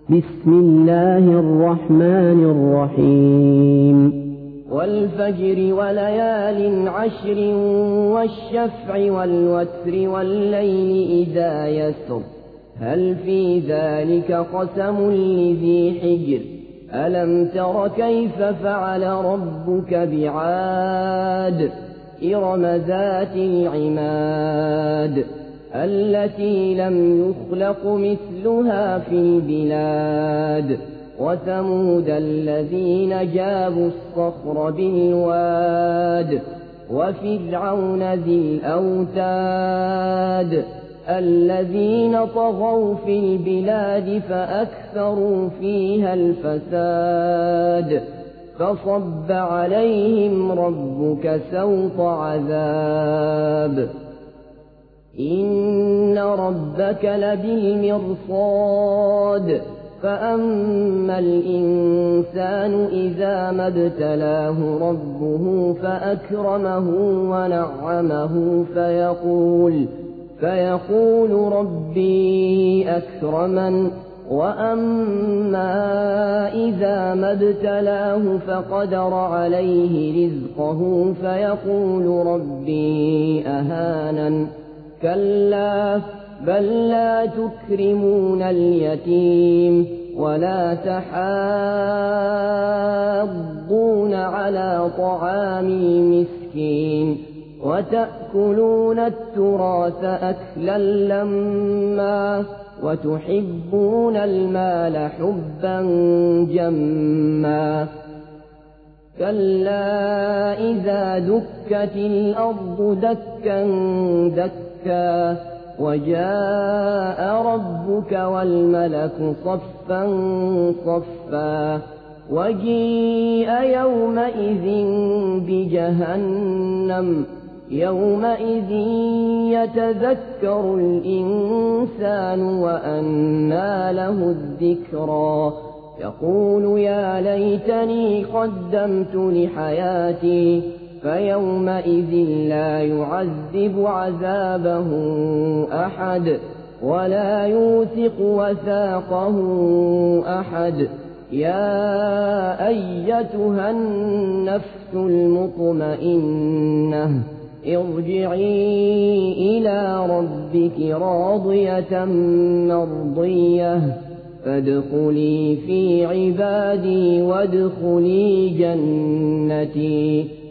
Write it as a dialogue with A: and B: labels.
A: بسم الله الرحمن الرحيم
B: والفجر وليال عشر والشفع والوتر والليل إذا يسر هل في ذلك قسم لذي حجر ألم تر كيف فعل ربك بعاد إرم ذات العماد التي لم يخلق مثلها في البلاد وثمود الذين جابوا الصخر بالواد وفرعون ذي الأوتاد الذين طغوا في البلاد فأكثروا فيها الفساد فصب عليهم ربك سوط عذاب إن ربك لبالمرصاد فأما الإنسان إذا ما ابتلاه ربه فأكرمه ونعمه فيقول ربي أكرمن وأما إذا ما ابتلاه فقدر عليه رزقه فيقول ربي أهانن كلا بل لا تكرمون اليتيم ولا تحاضون على طعام المسكين وتأكلون التراث أكلا لما وتحبون المال حبا جما كلا إذا دكت الأرض دكا دكا وجاء ربك والملك صفا صفا وجيء يومئذ بجهنم يومئذ يتذكر الإنسان وأنى له الذكرى يقول يا ليتني قدمت لحياتي فيومئذ لا يعذب عذابه أحد ولا يوثق وثاقه أحد يا أيتها النفس المطمئنة ارجعي إلى ربك راضية مرضية فادخلي في عبادي وادخلي جنتي